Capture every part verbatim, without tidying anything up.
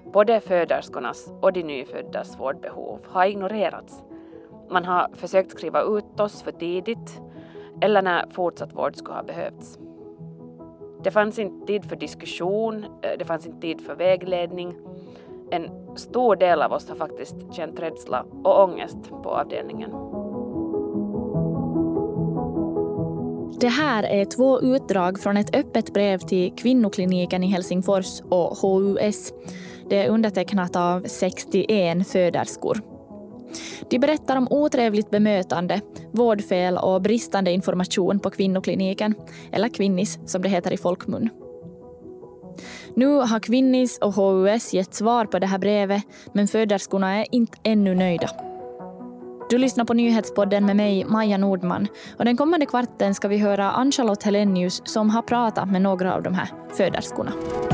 både föderskornas och de nyföddas vårdbehov har ignorerats. Man har försökt skriva ut oss för tidigt eller när fortsatt vård skulle ha behövts. Det fanns inte tid för diskussion, det fanns inte tid för vägledning. En stor del av oss har faktiskt känt rädsla och ångest på avdelningen. Det här är två utdrag från ett öppet brev till Kvinnokliniken i Helsingfors och H U S. Det är undertecknat av sextioen föderskor. De berättar om otrevligt bemötande, vårdfel och bristande information på kvinnokliniken, eller Kvinnis som det heter i folkmun. Nu har Kvinnis och H U S gett svar på det här brevet, men föderskorna är inte ännu nöjda. Du lyssnar på Nyhetspodden med mig, Maja Nordman, och den kommande kvarten ska vi höra Ann-Charlotte Helenius som har pratat med några av de här föderskorna.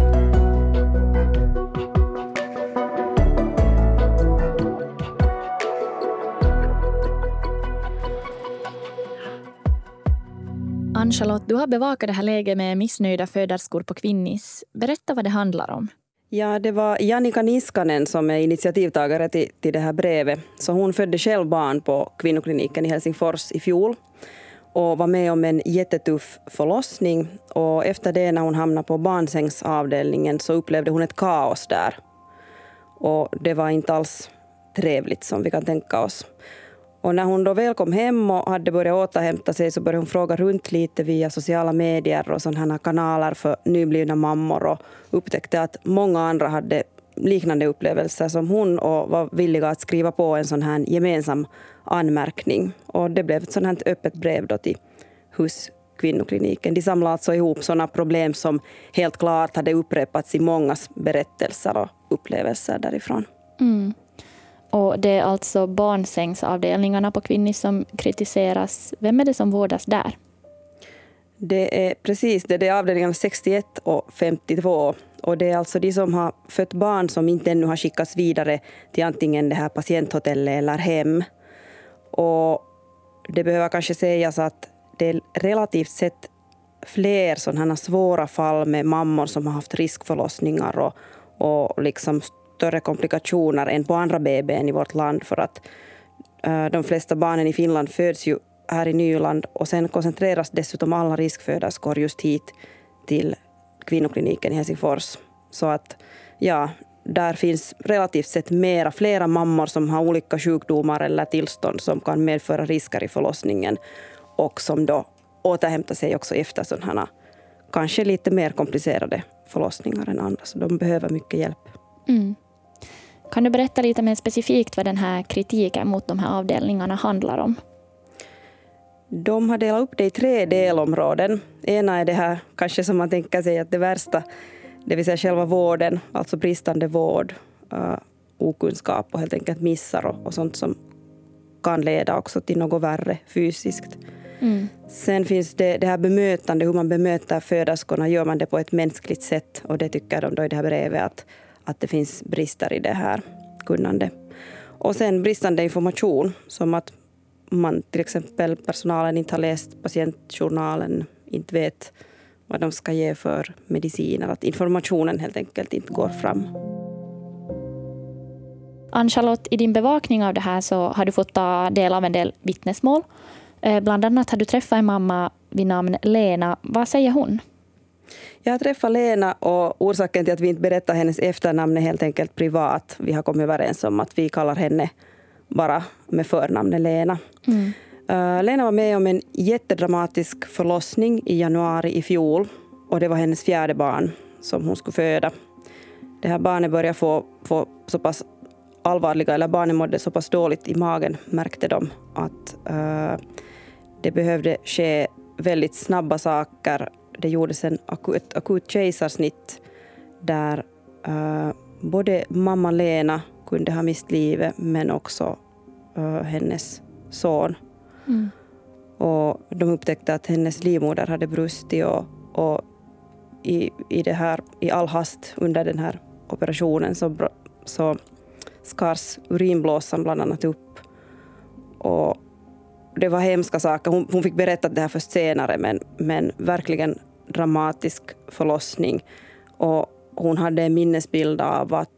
Ann-Charlotte, du har bevakat det här läget med missnöjda föderskor på Kvinnis. Berätta vad det handlar om. Ja, det var Jannika Niskanen som är initiativtagare till, till det här brevet. Så hon födde själv barn på kvinnokliniken i Helsingfors i fjol och var med om en jättetuff förlossning. Och efter det, när hon hamnade på barnsängsavdelningen, så upplevde hon ett kaos där. Och det var inte alls trevligt som vi kan tänka oss. Och när hon då väl kom hem och hade börjat återhämta sig, så började hon fråga runt lite via sociala medier och sådana här kanaler för nyblivna mammor, och upptäckte att många andra hade liknande upplevelser som hon och var villiga att skriva på en sån här gemensam anmärkning. Och det blev ett sådant här öppet brev då till hos kvinnokliniken. De samlade alltså ihop sådana problem som helt klart hade upprepats i mångas berättelser och upplevelser därifrån. Mm. Och det är alltså barnsängsavdelningarna på Kvinnis som kritiseras. Vem är det som vårdas där? Det är precis det. Det är avdelningarna sextioett och femtiotvå. Och det är alltså de som har fött barn som inte ännu har skickats vidare till antingen det här patienthotellet eller hem. Och det behöver kanske sägas att det är relativt sett fler sådana svåra fall med mammor som har haft riskförlossningar och, och liksom större komplikationer än på andra B B i vårt land, för att uh, de flesta barnen i Finland föds ju här i Nyland, och sen koncentreras dessutom alla riskföderskor just hit till kvinnokliniken i Helsingfors. Så att ja, där finns relativt sett mera, flera mammor som har olika sjukdomar eller tillstånd som kan medföra risker i förlossningen, och som då återhämtar sig också efter sådana kanske lite mer komplicerade förlossningar än andra. Så de behöver mycket hjälp. Mm. Kan du berätta lite mer specifikt vad den här kritiken mot de här avdelningarna handlar om? De har delat upp det i tre delområden. Ena är det här kanske som man tänker sig att det värsta, det vill säga själva vården, alltså bristande vård, uh, okunskap och helt enkelt missar och, och sånt som kan leda också till något värre fysiskt. Mm. Sen finns det, det här bemötande, hur man bemöter föderskorna, gör man det på ett mänskligt sätt, och det tycker de då i det här brevet att att det finns brister i det här kunnande. Och sen bristande information, som att man till exempel personalen inte har läst patientjournalen, inte vet vad de ska ge för mediciner, att informationen helt enkelt inte går fram. Ann-Charlotte, i din bevakning av det här så har du fått ta del av en del vittnesmål. Bland annat har du träffat en mamma vid namn Lena. Vad säger hon? Jag har träffat Lena, och orsaken till att vi inte berättar hennes efternamn är helt enkelt privat. Vi har kommit överens om att vi kallar henne bara med förnamnet Lena. Mm. Uh, Lena var med om en jättedramatisk förlossning i januari i fjol, och det var hennes fjärde barn som hon skulle föda. Det här barnet började få, få så pass allvarliga, eller barnet mådde så pass dåligt i magen, märkte de att uh, det behövde ske väldigt snabba saker. Det gjordes en akut, akut kejsarsnitt där uh, både mamma Lena kunde ha mist livet, men också uh, hennes son. Mm. Och de upptäckte att hennes livmoder hade brustit, och, och i, i, det här, i all hast under den här operationen så, så skars urinblåsan bland annat upp. Och det var hemska saker. Hon, hon fick berätta det här först senare, men, men verkligen dramatisk förlossning. Och hon hade en minnesbild av att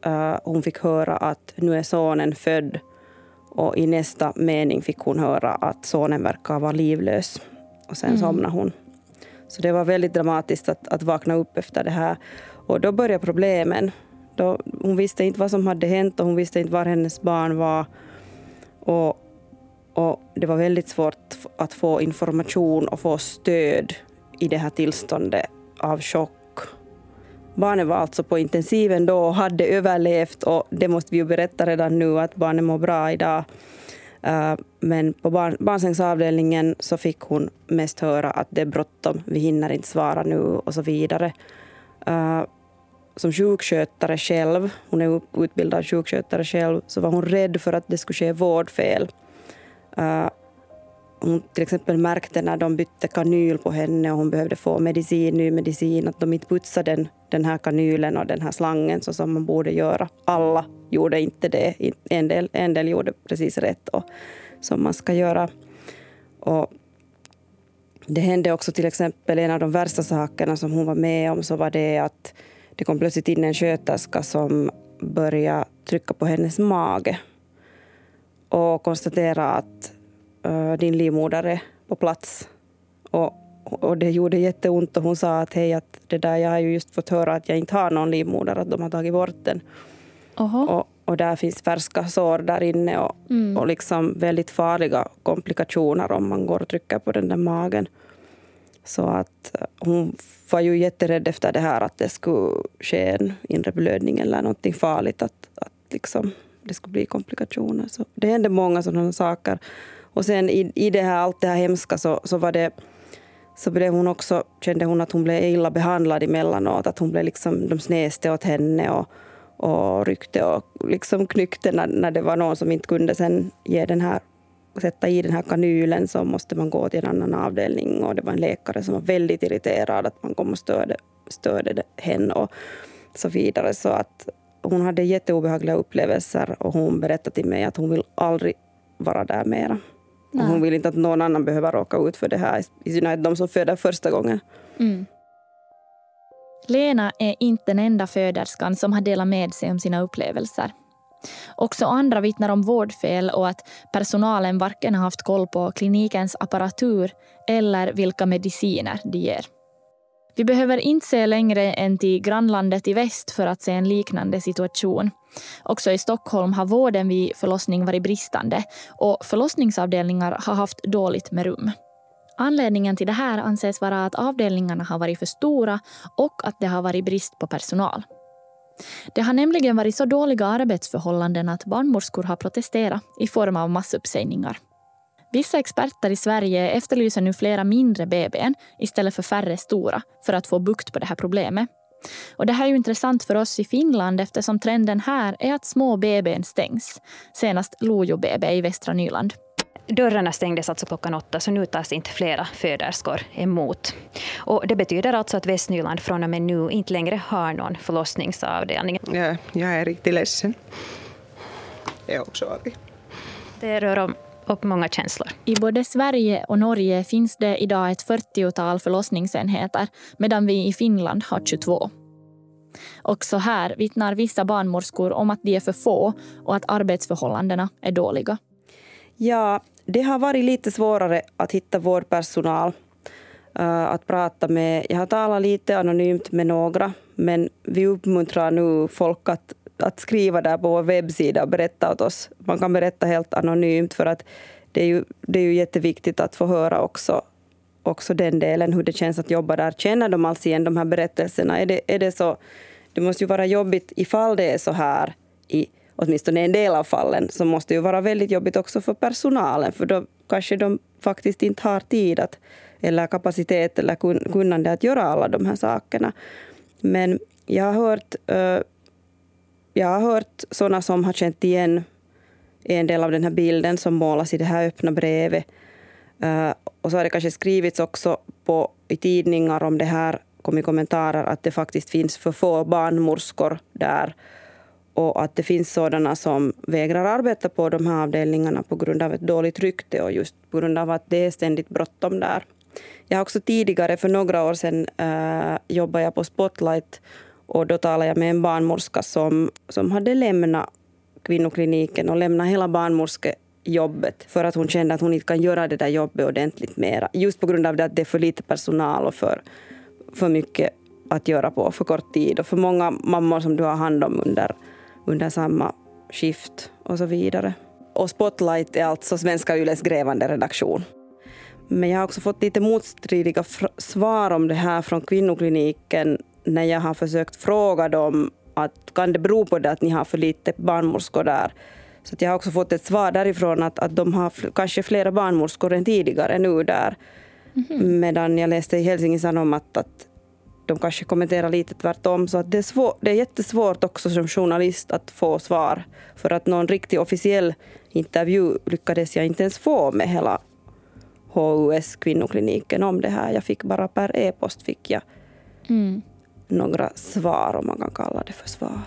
uh, hon fick höra att nu är sonen född. Och i nästa mening fick hon höra att sonen verkar vara livlös. Och sen mm. somnade hon. Så det var väldigt dramatiskt att, att vakna upp efter det här. Och då började problemen. Då, hon visste inte vad som hade hänt och hon visste inte var hennes barn var. Och, och det var väldigt svårt att få information och få stöd i det här tillståndet av chock. Barnet var alltså på intensiven då och hade överlevt, och det måste vi ju berätta redan nu att barnet mår bra idag. Men på barn, barnsängsavdelningen så fick hon mest höra att det är bråttom, vi hinner inte svara nu och så vidare. Som sjukskötare själv, hon är utbildad sjukskötare själv, så var hon rädd för att det skulle ske vårdfel. Hon till exempel märkte när de bytte kanyl på henne och hon behövde få medicin, ny medicin, att de inte putsade den, den här kanylen och den här slangen så som man borde göra. Alla gjorde inte det. En del, en del gjorde precis rätt och som man ska göra. Och det hände också till exempel, en av de värsta sakerna som hon var med om, så var det att det kom plötsligt in en sköterska som började trycka på hennes mage och konstatera att din livmoder är på plats. Och, och det gjorde jätteont och hon sa att hej, att det där, jag har ju just fått höra att jag inte har någon livmoder, att de har tagit bort den. Och, och där finns färska sår där inne och, mm. och liksom väldigt farliga komplikationer om man går och trycker på den där magen. Så att hon var ju jätterädd efter det här att det skulle ske en inre blödning eller någonting farligt, att, att liksom det skulle bli komplikationer. Så det hände många sådana saker. Och sen i, i det här, allt det här hemska så, så var det, så blev hon också, kände hon att hon blev illa behandlad emellanåt, att hon blev liksom, de snäste åt henne och, och ryckte och liksom knyckte när, när det var någon som inte kunde sen ge den här, sätta i den här kanylen, så måste man gå till en annan avdelning, och det var en läkare som var väldigt irriterad att man kom och störde, störde henne och så vidare. Så att hon hade jätteobehagliga upplevelser och hon berättade till mig att hon vill aldrig vara där mera. Och hon vill inte att någon annan behöver råka ut för det här, i synnerhet de som föder första gången. Mm. Lena är inte den enda föderskan som har delat med sig om sina upplevelser. Också andra vittnar om vårdfel och att personalen varken har haft koll på klinikens apparatur eller vilka mediciner de ger. Vi behöver inte se längre än till grannlandet i väst för att se en liknande situation. Också i Stockholm har vården vid förlossning varit bristande och förlossningsavdelningar har haft dåligt med rum. Anledningen till det här anses vara att avdelningarna har varit för stora och att det har varit brist på personal. Det har nämligen varit så dåliga arbetsförhållanden att barnmorskor har protesterat i form av massuppsägningar. Vissa experter i Sverige efterlyser nu flera mindre B B:n istället för färre stora för att få bukt på det här problemet. Och det här är ju intressant för oss i Finland eftersom trenden här är att små B B:n stängs. Senast Lojo B B i Västra Nyland. Dörrarna stängdes alltså klockan åtta, så nu tas inte flera föderskor emot. Och det betyder alltså att Västnyland från och med nu inte längre har någon förlossningsavdelning. Ja, jag är riktigt ledsen. Jag är också arg. Det rör om upp många känslor. I både Sverige och Norge finns det idag ett fyrtiotal förlossningsenheter, medan vi i Finland har tjugotvå. Också här vittnar vissa barnmorskor om att de är för få och att arbetsförhållandena är dåliga. Ja, det har varit lite svårare att hitta vårdpersonal uh, att prata med. Jag har talat lite anonymt med några, men vi uppmuntrar nu folk att, att skriva där på vår webbsida och berätta åt oss. Man kan berätta helt anonymt, för att det är ju, det är ju jätteviktigt att få höra också, också den delen, hur det känns att jobba där. Känner de alls igen de här berättelserna? Är det, är det så? Det måste ju vara jobbigt ifall det är så här i åtminstone en del av fallen, så måste ju vara väldigt jobbigt också för personalen, för då kanske de faktiskt inte har tid att, eller kapacitet eller kunnande att göra alla de här sakerna. Men jag har hört, uh, jag har hört sådana som har känt igen en del av den här bilden som målas i det här öppna brevet. Uh, och så har det kanske skrivits också på, i tidningar om det här, kom i kommentarer att det faktiskt finns för få barnmorskor där. Och att det finns sådana som vägrar arbeta på de här avdelningarna på grund av ett dåligt rykte och just på grund av att det är ständigt bråttom där. Jag har också tidigare, för några år sedan, äh, jobbade jag på Spotlight Och då talade jag med en barnmorska som, som hade lämnat kvinnokliniken och lämnat hela barnmorskejobbet för att hon kände att hon inte kan göra det där jobbet ordentligt mera. Just på grund av det att det är för lite personal och för, för mycket att göra på för kort tid. Och för många mammor som du har hand om under, under samma skift och så vidare. Och Spotlight är alltså Svenska Yles grävande redaktion. Men jag har också fått lite motstridiga fr- svar om det här från kvinnokliniken när jag har försökt fråga dem att kan det bero på det att ni har för lite barnmorskor där. Så att jag har också fått ett svar därifrån att, att de har f- kanske flera barnmorskor än tidigare nu där. Mm-hmm. Medan jag läste i Helsingin Sanom att, att de kanske kommenterar lite tvärtom. Så att det, är svår, det är jättesvårt också som journalist att få svar. För att någon riktig officiell intervju lyckades jag inte ens få med hela H U S kvinnokliniken om det här. Jag fick bara per e-post fick jag mm. några svar, om man kan kalla det för svar.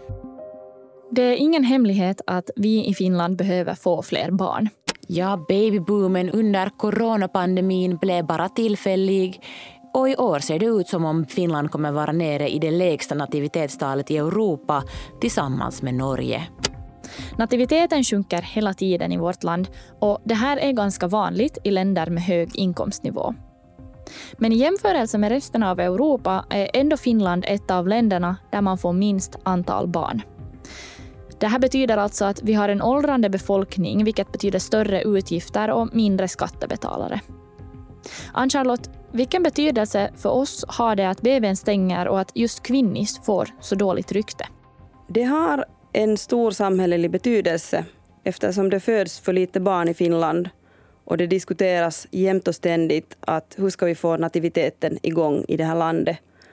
Det är ingen hemlighet att vi i Finland behöver få fler barn. Ja, babyboomen under coronapandemin blev bara tillfällig. Och i år ser det ut som om Finland kommer vara nere i det lägsta nativitetstalet i Europa tillsammans med Norge. Nativiteten sjunker hela tiden i vårt land och det här är ganska vanligt i länder med hög inkomstnivå. Men i jämförelse med resten av Europa är ändå Finland ett av länderna där man får minst antal barn. Det här betyder alltså att vi har en åldrande befolkning, vilket betyder större utgifter och mindre skattebetalare. Ann-Charlotte, vilken betydelse för oss har det att B B:n stänger och att just kvinnis får så dåligt rykte? Det har en stor samhällelig betydelse eftersom det föds för lite barn i Finland och det diskuteras jämt och ständigt att hur ska vi få nativiteten igång i det här landet.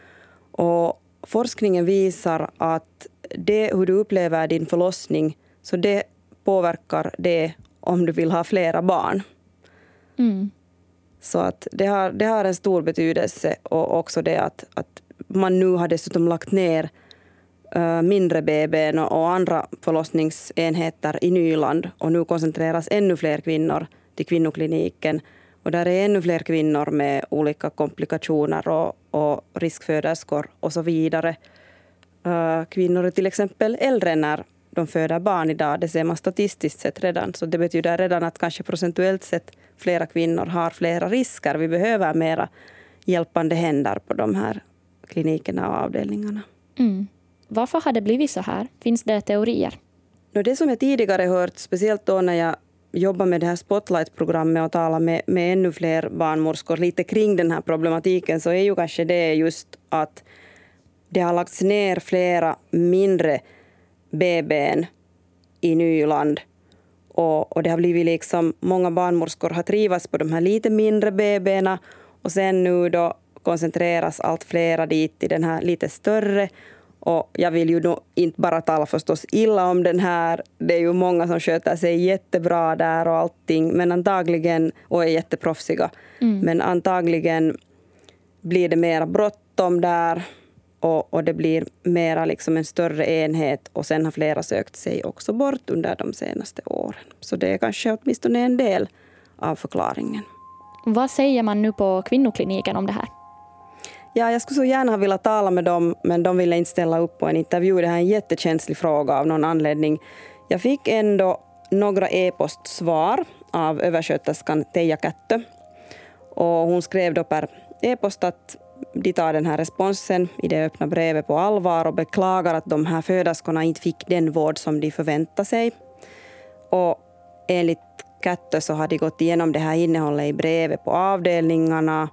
Och forskningen visar att det hur du upplever din förlossning så det påverkar det om du vill ha flera barn. Mm. Så att det har, det har en stor betydelse och också det att, att man nu har dessutom lagt ner uh, mindre B B:n och, och andra förlossningsenheter i Nyland och nu koncentreras ännu fler kvinnor till kvinnokliniken och där är ännu fler kvinnor med olika komplikationer och, och riskföderskor och så vidare. Uh, kvinnor är till exempel äldre när de föder barn idag, det ser man statistiskt sett redan så det betyder redan att kanske procentuellt sett flera kvinnor har flera risker. Vi behöver mera hjälpande händer på de här klinikerna och avdelningarna. Mm. Varför har det blivit så här? Finns det teorier? Det som jag tidigare hört, speciellt då när jag jobbar med det här Spotlight-programmet och talar med, med ännu fler barnmorskor lite kring den här problematiken så är ju kanske det just att det har lagts ner flera mindre B B:n i Nyland. Och, och det har blivit liksom, många barnmorskor har trivats på de här lite mindre B B:na och sen nu då koncentreras allt flera dit i den här lite större. Och jag vill ju då inte bara tala förstås illa om den här. Det är ju många som sköter sig jättebra där och allting. Men antagligen, och är jätteproffsiga. Mm. Men antagligen blir det mera bråttom där. Och, och det blir mera liksom en större enhet. Och sen har flera sökt sig också bort under de senaste åren. Så det är kanske åtminstone en del av förklaringen. Vad säger man nu på kvinnokliniken om det här? Ja, jag skulle så gärna ha velat tala med dem, men de ville inte ställa upp på en intervju. Det här är en jättekänslig fråga av någon anledning. Jag fick ändå några e-postsvar av översköterskan Teija Kättö. Och hon skrev då per e-post att de tar den här responsen i det öppna brevet på allvar och beklagar att de här föderskorna inte fick den vård som de förväntade sig. Och enligt Kättö så har de gått igenom det här innehållet i brevet på avdelningarna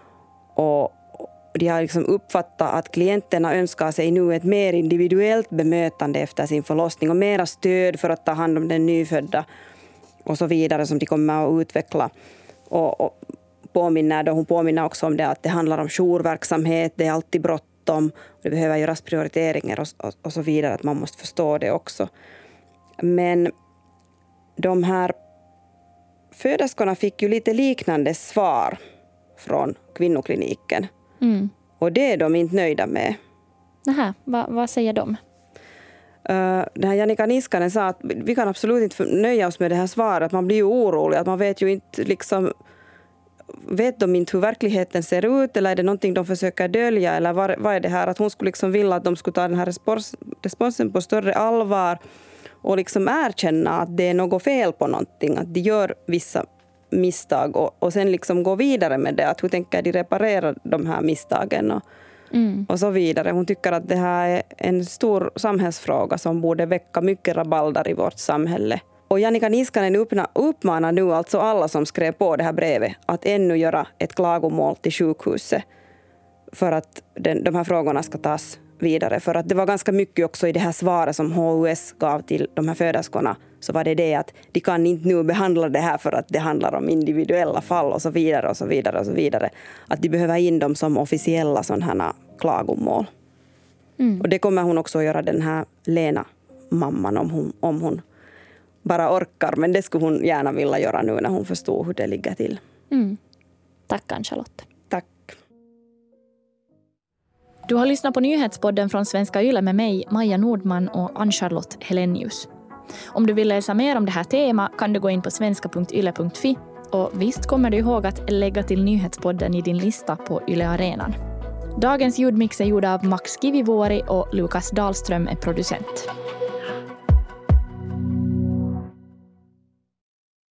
och de har liksom uppfattat att klienterna önskar sig nu ett mer individuellt bemötande efter sin förlossning och mera stöd för att ta hand om den nyfödda och så vidare som de kommer att utveckla. Och, och påminner då, hon påminner också om det att det handlar om jourverksamhet, det är alltid bråttom, det behöver göras prioriteringar och, och, och så vidare, att man måste förstå det också. Men de här föderskorna fick ju lite liknande svar från kvinnokliniken. Mm. Och det är de inte nöjda med. Nähä, Va, vad säger de? Uh, den här Jannika Niskanen sa att vi kan absolut inte nöja oss med det här svaret. Man blir ju orolig, att man vet ju inte liksom vet de inte hur verkligheten ser ut, eller är det någonting de försöker dölja, eller vad, vad är det här att hon skulle liksom vilja att de skulle ta den här respons, responsen på större allvar och liksom erkänna att det är något fel på någonting, att de gör vissa misstag och, och sen liksom gå vidare med det, att hur tänker de reparera de här misstagen och, mm. och så vidare. Hon tycker att det här är en stor samhällsfråga som borde väcka mycket rabalder i vårt samhälle. Och Jannica Niskanen uppmanar nu alltså alla som skrev på det här brevet att ännu göra ett klagomål till sjukhuset för att den, de här frågorna ska tas vidare. För att det var ganska mycket också i det här svaret som H U S gav till de här föderskorna, så var det det att de kan inte nu behandla det här för att det handlar om individuella fall och så vidare och så vidare och så vidare. Att de behöver in dem som officiella sådana här klagomål. Mm. Och det kommer hon också att göra, den här Lena, mamman, om hon, om hon bara orkar. Men det skulle hon gärna vilja göra nu när hon förstår hur det ligger till. Mm. Tack Ann-Charlotte. Tack. Du har lyssnat på nyhetspodden från Svenska Yle med mig, Maja Nordman och Ann-Charlotte Helenius. Om du vill läsa mer om det här temat kan du gå in på svenska punkt yle punkt fi, och visst kommer du ihåg att lägga till nyhetspodden i din lista på Yle Arenan. Dagens ljudmix är gjord av Max Kivivuori och Lukas Dahlström är producent.